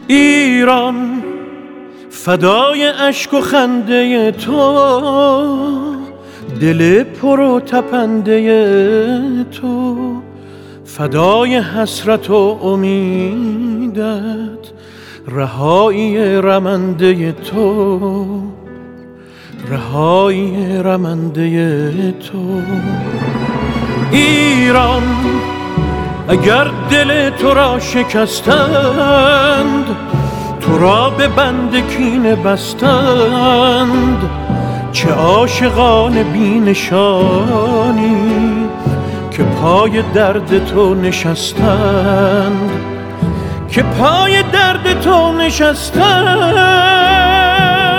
ایران فدای اشک و خنده تو، دل پر و تپنده تو، فدای حسرت و امیدت، رهایی رمنده تو، رهایی رمنده تو. ایران اگر دل تو را شکستند، تو را به بند کینه بستند، چه عاشقان بی نشانی که پای درد تو نشستند، که پای درد تو نشستند.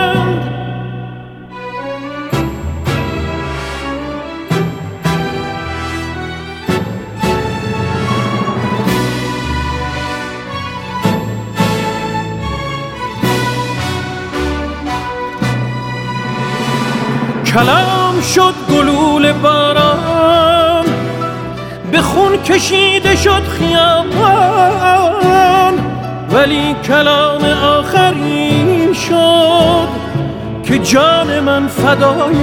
کلام شد گلوله باران، به خون کشیده شد خیابان، ولی کلام آخری شد که جان من فدای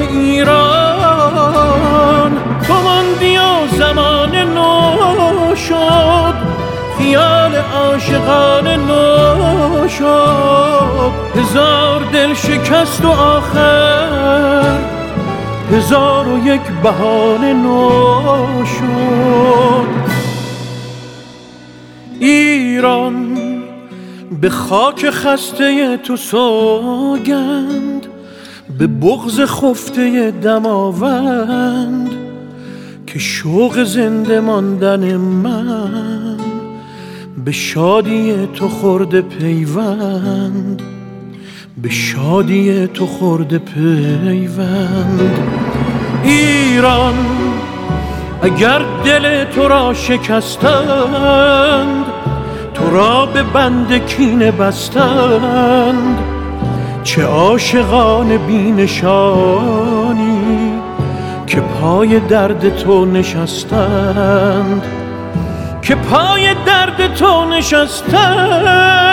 ایران. تو ماندی و زمان نو شد، خیال عاشقانه نو شد، هزار دل شکست و آخر هزار و یک بهانه نو شد. ایران به خاک خسته تو سوگند، به بغض خفته دماوند، که شوق زنده ماندن من به شادی تو خورده پیوند، به شادی تو خورده پیوند. ایران اگر دل تو را شکستند، تو را به بند کینه بستند، چه عاشقان بی نشانی که پای درد تو نشستند، که پای درد تو نشستند.